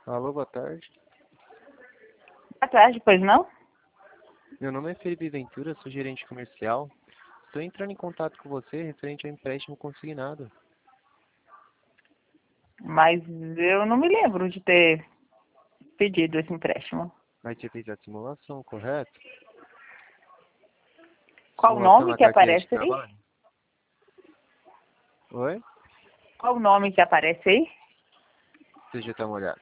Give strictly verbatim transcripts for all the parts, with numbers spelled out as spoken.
Alô, boa tarde. Boa tarde, pois não? Meu nome é Felipe Ventura, sou gerente comercial. Estou entrando em contato com você referente ao empréstimo consignado. Mas eu não me lembro de ter pedido esse empréstimo. Mas você fez a simulação, correto? Qual o Simulação nome na que carteira de aparece aí? trabalho? Oi? Qual o nome que aparece aí? Deixa eu dar uma olhada.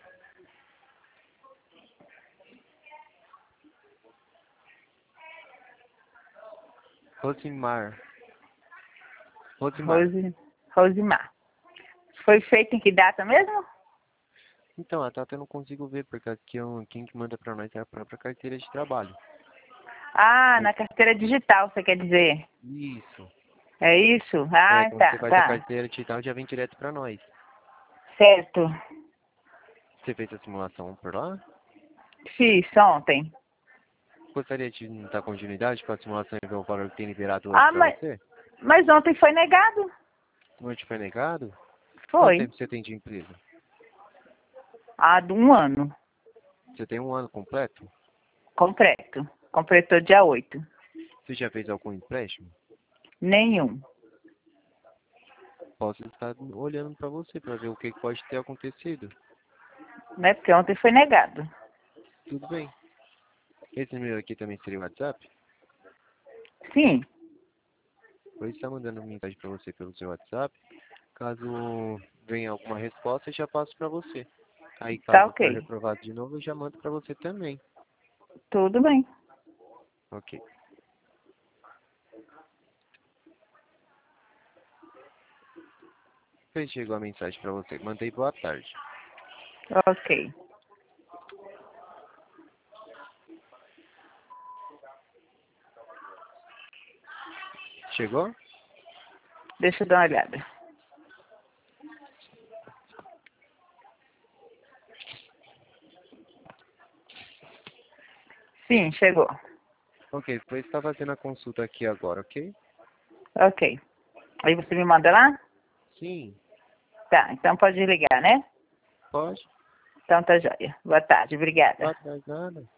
Rosimar. Rosimar. Rose, Rosimar. Foi feito em que data mesmo? Então, a data eu não consigo ver, porque aqui eu, quem que manda pra nós é a própria carteira de trabalho. Ah, na carteira digital, você quer dizer? Isso. É isso? É, Ah, quando você tá, faz a tá. carteira digital, já vem direto pra nós. Certo. Você fez a simulação por lá? Fiz ontem. Gostaria de dar continuidade com a simulação e ver o valor que tem liberado hoje Ah, pra mas, você? mas ontem foi negado. Hoje foi negado? Quanto Foi. tempo você tem de empresa? Ah, de um ano. Você tem um ano completo? Completo. Completou dia oito. Você já fez algum empréstimo? Nenhum. Posso estar olhando para você para ver o que pode ter acontecido. Né? Porque ontem foi negado. Tudo bem. Esse número aqui também seria o WhatsApp? Sim. Vou estar mandando mensagem para você pelo seu WhatsApp. Caso venha alguma resposta, eu já passo para você. Aí, Tá caso for ok. reprovado de novo, eu já mando para você também. Tudo bem. Ok. Depois chegou a mensagem para você. Mandei boa tarde. Ok. Chegou? Deixa eu dar uma olhada. Sim, chegou. Ok, vou estar fazendo a consulta aqui agora, ok? Ok. Aí você me manda lá? Sim, Tá, então pode ligar, né? pode. Então tá joia. Boa tarde, obrigada. Boa tarde, nada.